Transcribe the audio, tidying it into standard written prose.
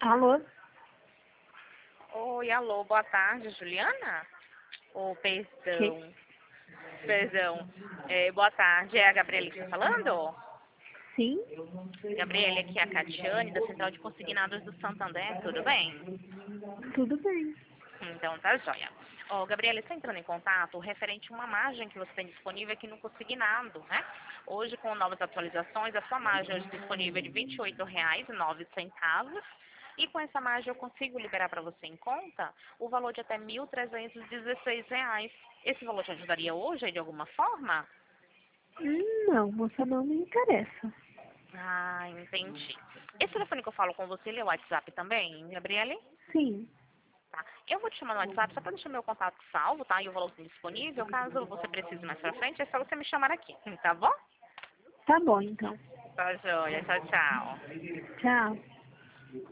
Alô? Oi, alô, boa tarde, Juliana? Oh, Que? perdão. Boa tarde, é a Gabriela que está falando? Sim? Gabriela, aqui é a Catiane, da Central de Consignados do Santander, tudo bem? Tudo bem. Então tá joia. Ó, Gabriela, está entrando em contato referente a uma margem que você tem disponível aqui no Consignado, né? Hoje, com novas atualizações, a sua margem hoje disponível é de R$ 28,09. E com essa margem eu consigo liberar para você em conta o valor de até R$ 1.316. Esse valor te ajudaria hoje aí, de alguma forma? Não, moça, não me interessa. Ah, entendi. Esse telefone que eu falo com você, ele é o WhatsApp também, Gabriele? Sim. Tá. Eu vou te chamar no WhatsApp só para deixar meu contato salvo, tá? E o valor disponível. Caso você precise mais pra frente, é só você me chamar aqui, tá bom? Tá bom, então. Tá joia. Tchau, tchau. Tchau.